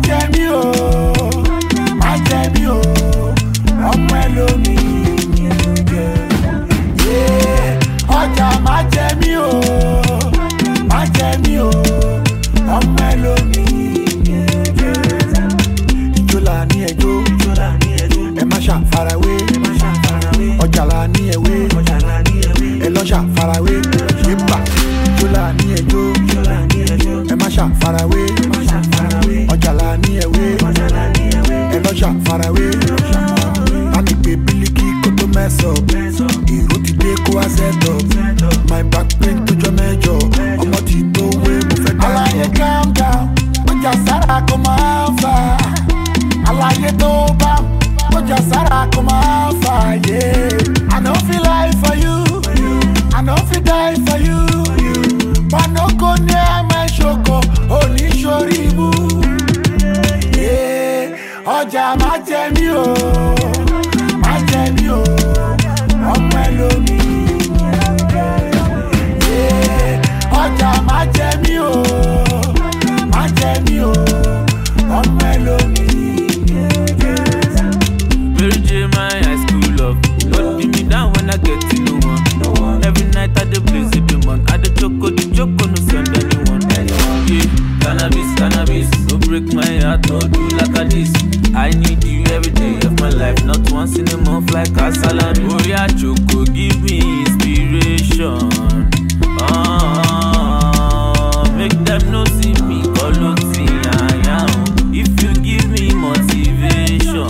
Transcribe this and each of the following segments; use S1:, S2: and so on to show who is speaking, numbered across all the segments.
S1: jẹ mí o, má jẹ mí o, ọmọ ẹlòmí ni jẹ. Ọjà má jẹ mí o, má jẹ mí o, ọmọ ẹlòmí ni jẹ. Ijó la ní ẹjọ́, ẹ má ṣàfarawé, ọjà la ní ẹwé, ẹ lọ ṣàfarawé, yébà. Ijó la ní ẹjọ́, ẹ má ṣàfarawé, ọjà la ní ẹwé, ẹ lọ ṣàfarawé. Láti pé bílíkì kó tó mess up, ìró ti dé kó wá set up. My back pain tó jọ mẹ́jọ, ọmọ ti tó wé mo fẹ́ dájọ́. Aláyé calm down, ọjà sára kó máa ń fà. Aláyé tó bá ọjà sára kó máa ń fà. I no fit lie for you, I no fit die for you. But no go near my shoko, only shoribu. Ọjà má jẹ mí o, má jẹ mí o, ọmọ ẹlòmí. Ọjà má jẹ mí o, má jẹ mí o, ọmọ ẹlòmí.
S2: Mary J, my high school love. Don't beat me down when I get to know one. Every night I dey blaze it the man. I dey choco, no send anyone. Yeah, cannabis, no break my heart, no do like a this. I need you every day of my life, not once in a month like a salad. Oh yeah, choco, give me inspiration. Make them no see me, call out if you give me motivation.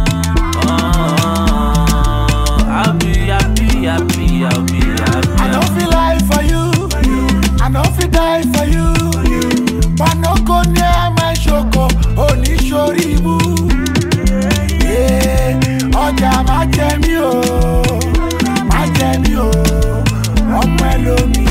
S2: I'll be happy.
S1: I no fit lie for you, I no fit die for you. But no go near my shoko, only shoribu. Ọjà má jẹ mí o, má jẹ mí o, ọmọ ẹlòmí.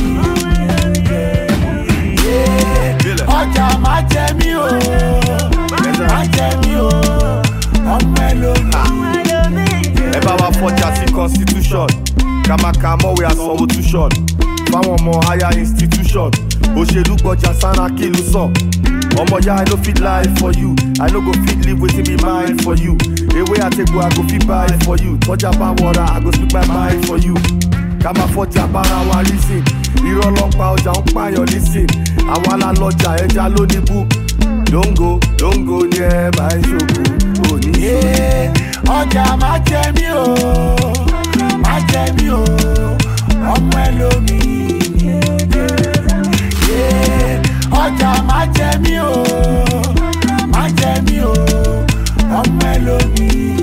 S1: Ọjà má jẹ mí o, má jẹ mí o, ọmọ ẹlòmí.
S3: Ẹ bá wa fọjà sí constitution, kàmàkàmọ́ wẹ̀ àsanwó tuition. Fáwọn ọmọ higher institution, òṣèlú gbọ́jà sára kí ló sọ. Ọmọ ya I no fit lie for you, I no go fit live wetin be mine for you. Ewé àtẹ̀gbò I go fit buy for you, tọ́jà bá wọra I go speak my mind for you. Ká máa fọjà bára wa lísìn, irọ́ ló ń pa ọjà ń pààyàn lísìn. Àwa la lọ́jà ẹja ló ní bú. Dongo ní ẹ máa ń ṣògo òní.
S1: Ọjà má jẹ mí o, má jẹ mí o, ọmọ ẹlòmí. Ọjà má jẹ mí o, má jẹ mí o, ọmọ ẹlòmí.